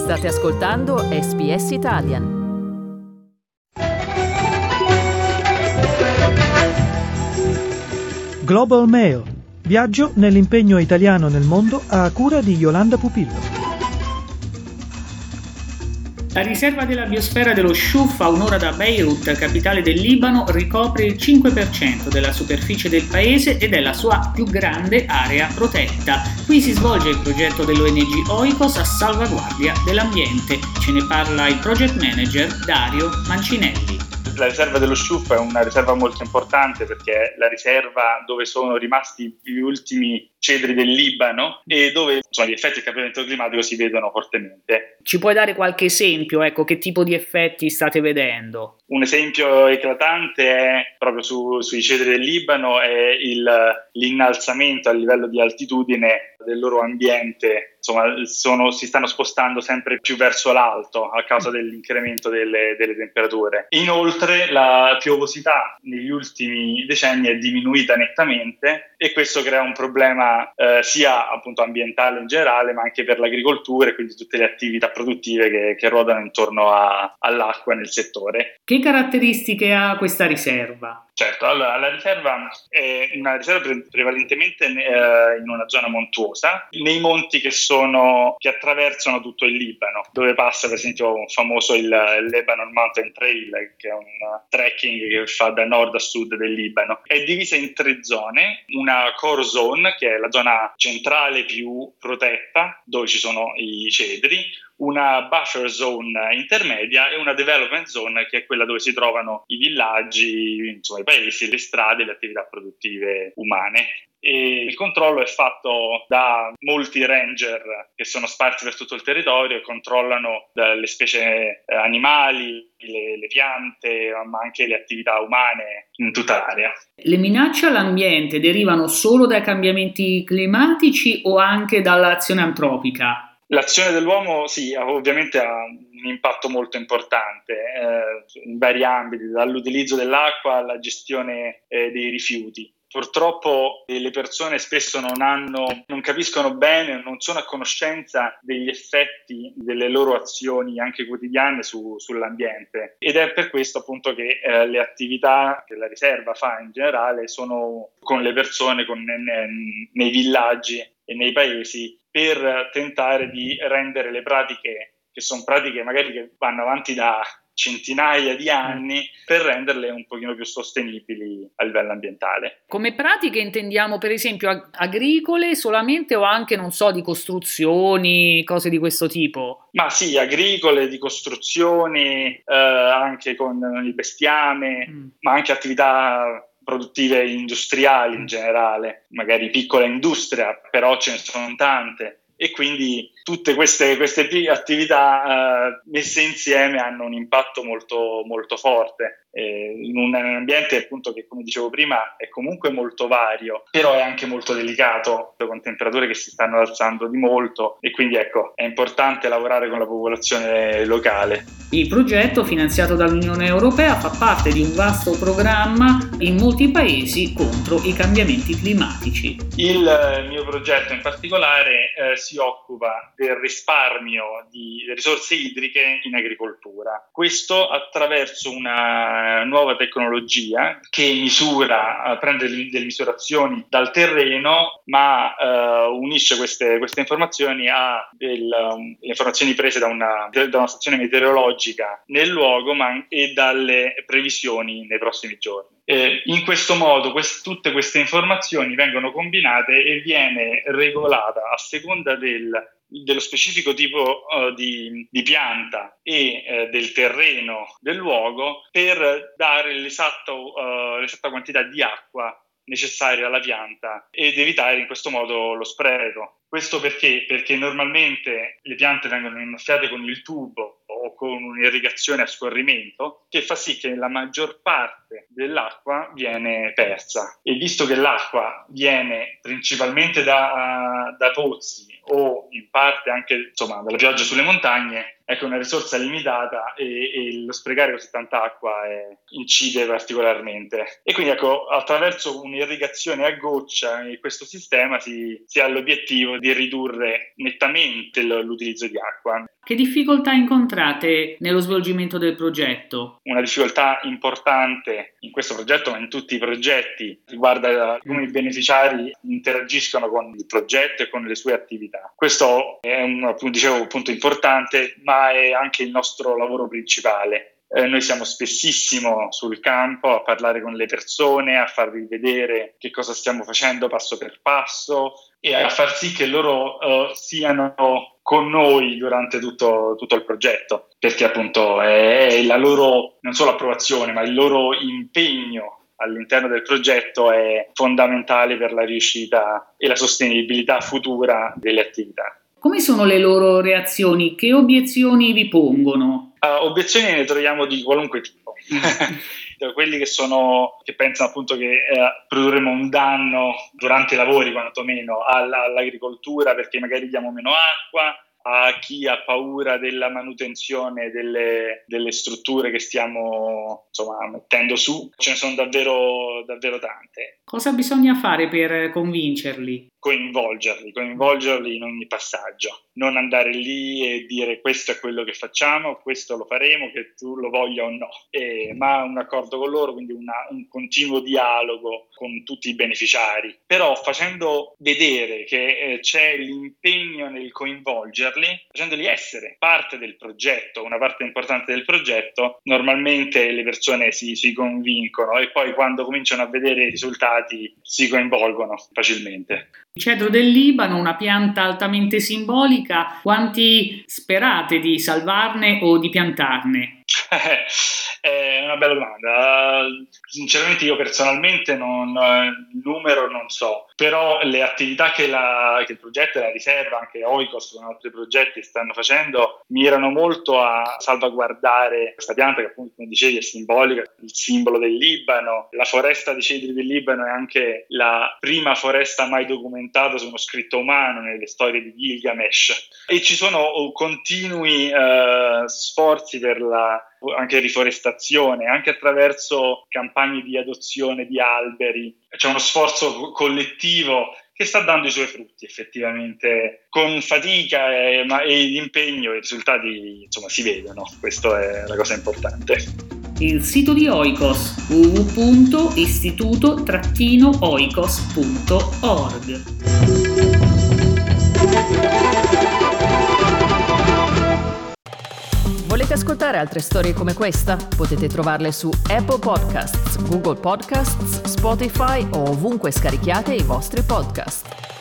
State ascoltando SBS Italian. Global Mail. Viaggio nell'impegno italiano nel mondo a cura di Yolanda Pupillo. La riserva della biosfera dello Chouf, a un'ora da Beirut, capitale del Libano, ricopre il 5% della superficie del paese ed è la sua più grande area protetta. Qui si svolge il progetto dell'ONG Oikos a salvaguardia dell'ambiente. Ce ne parla il project manager Dario Mancinelli. La riserva dello Chouf è una riserva molto importante perché è la riserva dove sono rimasti gli ultimi cedri del Libano e dove gli effetti del cambiamento climatico si vedono fortemente. Ci puoi dare qualche esempio? Che tipo di effetti state vedendo? Un esempio eclatante è proprio sui cedri del Libano è l'innalzamento a livello di altitudine del loro ambiente. Si stanno spostando sempre più verso l'alto a causa dell'incremento delle temperature. Inoltre la piovosità negli ultimi decenni è diminuita nettamente e questo crea un problema sia appunto ambientale in generale, ma anche per l'agricoltura e quindi tutte le attività produttive che ruotano intorno all'acqua nel settore. Che caratteristiche ha questa riserva? Certo, allora la riserva è una riserva prevalentemente in una zona montuosa, nei monti che attraversano tutto il Libano, dove passa per esempio un famoso il Lebanon Mountain Trail, che è un trekking che fa da nord a sud del Libano. È divisa in 3 zone, una core zone, che è la zona centrale più protetta, dove ci sono i cedri, una buffer zone intermedia e una development zone, che è quella dove si trovano i villaggi, i paesi, le strade, le attività produttive umane. E il controllo è fatto da molti ranger che sono sparsi per tutto il territorio e controllano le specie animali, le piante, ma anche le attività umane in tutta l'area. Le minacce all'ambiente derivano solo dai cambiamenti climatici o anche dall'azione antropica? L'azione dell'uomo sì, ovviamente ha un impatto molto importante in vari ambiti, dall'utilizzo dell'acqua alla gestione dei rifiuti. Purtroppo le persone spesso non capiscono bene, non sono a conoscenza degli effetti delle loro azioni anche quotidiane sull'ambiente, ed è per questo appunto che le attività che la riserva fa in generale sono con le persone, nei villaggi e nei paesi, per tentare di rendere le pratiche, che sono pratiche magari che vanno avanti da centinaia di anni, per renderle un pochino più sostenibili a livello ambientale. Come pratiche intendiamo per esempio agricole solamente o anche, di costruzioni, cose di questo tipo? Ma sì, agricole, di costruzioni, anche con il bestiame, ma anche attività produttive industriali in generale, magari piccola industria, però ce ne sono tante. E quindi tutte queste attività messe insieme hanno un impatto molto, molto forte in un ambiente appunto che, come dicevo prima, è comunque molto vario, però è anche molto delicato, con temperature che si stanno alzando di molto, e quindi è importante lavorare con la popolazione locale. Il progetto, finanziato dall'Unione Europea, fa parte di un vasto programma in molti paesi contro i cambiamenti climatici. Il mio progetto in particolare si occupa del risparmio di risorse idriche in agricoltura. Questo attraverso una nuova tecnologia che prende delle misurazioni dal terreno, ma unisce queste informazioni a delle informazioni prese da una stazione meteorologica nel luogo e dalle previsioni nei prossimi giorni. In questo modo tutte queste informazioni vengono combinate e viene regolata a seconda dello specifico tipo di pianta e del terreno del luogo, per dare l'esatta quantità di acqua necessaria alla pianta ed evitare in questo modo lo spreco. Questo perché normalmente le piante vengono innaffiate con il tubo o con un'irrigazione a scorrimento, che fa sì che la maggior parte dell'acqua viene persa. E visto che l'acqua viene principalmente da pozzi o in parte anche dalla pioggia sulle montagne, ecco, una risorsa limitata e lo sprecare così tanta acqua incide particolarmente. E quindi ecco, attraverso un'irrigazione a goccia in questo sistema si ha l'obiettivo di ridurre nettamente l'utilizzo di acqua. Che difficoltà incontrate nello svolgimento del progetto? Una difficoltà importante in questo progetto, ma in tutti i progetti, riguarda come i beneficiari interagiscono con il progetto e con le sue attività. Questo è un punto importante, ma è anche il nostro lavoro principale. Noi siamo spessissimo sul campo a parlare con le persone, a farvi vedere che cosa stiamo facendo passo per passo e a far sì che loro siano con noi durante tutto il progetto, perché appunto è la loro non solo approvazione, ma il loro impegno all'interno del progetto è fondamentale per la riuscita e la sostenibilità futura delle attività. Come sono le loro reazioni? Che obiezioni vi pongono? Obiezioni ne troviamo di qualunque tipo. Quelli che pensano appunto che produrremo un danno durante i lavori, quantomeno all'agricoltura, perché magari diamo meno acqua, a chi ha paura della manutenzione delle strutture che stiamo mettendo su. Ce ne sono davvero tante. Cosa bisogna fare per convincerli? Coinvolgerli in ogni passaggio, non andare lì e dire questo è quello che facciamo, questo lo faremo, che tu lo voglia o no, ma un accordo con loro, quindi un continuo dialogo con tutti i beneficiari, però facendo vedere che c'è l'impegno nel coinvolgerli, facendoli essere parte del progetto, una parte importante del progetto, normalmente le persone si convincono e poi quando cominciano a vedere i risultati si coinvolgono facilmente. Il cedro del Libano, una pianta altamente simbolica, quanti sperate di salvarne o di piantarne? È una bella domanda. Sinceramente io personalmente il numero non so, però le attività che il progetto e la riserva, anche Oikos con altri progetti stanno facendo, mirano molto a salvaguardare questa pianta che appunto, come dicevi, è simbolica, il simbolo del Libano. La foresta di cedri del Libano è anche la prima foresta mai documentata su uno scritto umano nelle storie di Gilgamesh, e ci sono continui sforzi per anche riforestazione, anche attraverso campagne di adozione di alberi. C'è uno sforzo collettivo che sta dando i suoi frutti effettivamente, con fatica e impegno i risultati si vedono. Questa è la cosa importante. Il sito di Oikos, www.istituto-oikos.org. Volete ascoltare altre storie come questa? Potete trovarle su Apple Podcasts, Google Podcasts, Spotify o ovunque scarichiate i vostri podcast.